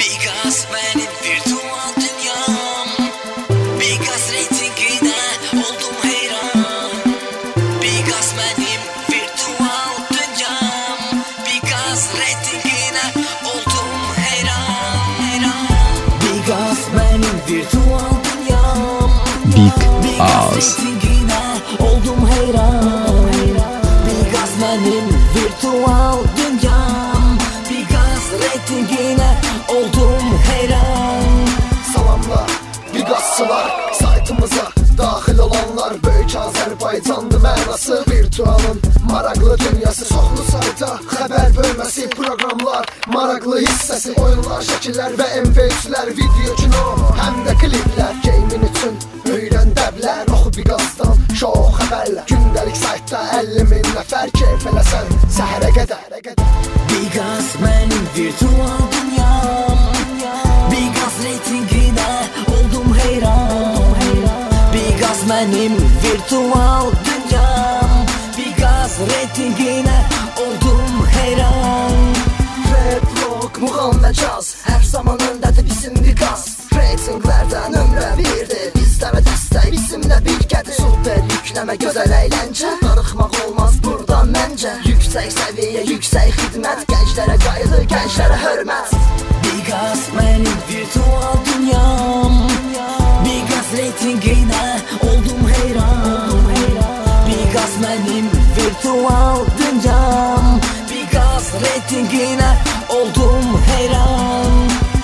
Bigas benim virtual dünyam. Bigas reytingine oldum hayran. Bigas benim virtual dünyam. Bigas reytingine oldum hayran. Bigas benim virtual dünyam. Bigas reytingine oldum hayran. Bigas benim virtual dünyam. Bigas reytingine oldum hayran. Salamlar Bigasçılar, saytımıza daxil olanlar. Böyük Azərbaycandı mənası, virtualın maraqlı dünyası. Çoxlu sayta xəbər bölməsi, proqramlar, maraqlı hissəsi, oyunlar, şəkillər və MP3'lər, video, kino, həm də kliplər. Gaming üçün öyrən dəblər, oxu Bigasdan şou xəbərlər. Gündəlik saytda 50.000 nəfər keyf eləsən səhərə qədər. Bigas benim virtual dünyam. Bigas reytingine oldum hayran. Bigas benim virtual dünyam. Bigas reytingine oldum hayran. Rap, rock, muğam və caz hər zaman öndədir bizim Bigas. Reytinglərdə nömrə birdir, bizdə və dəstək bizimlə birgədir. Super yükləmə, gözəl əyləncə, darıxmaq olmaz burada məncə. Yüksək səviyyə, yüksək xidmət, gənclərə qayğı, gənclərə hörmət. Bigas benim virtual dünyam. Bigas reytingine oldum hayran. Bigas benim virtual dünyam. Bigas reytingine oldum hayran.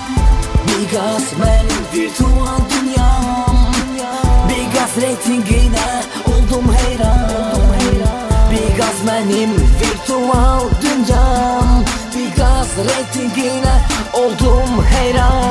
Bigas benim virtual dünyam. Bigas reytingine oldum hayran. Bigas benim virtual dünyam. Bigas reytingine oldum hayran.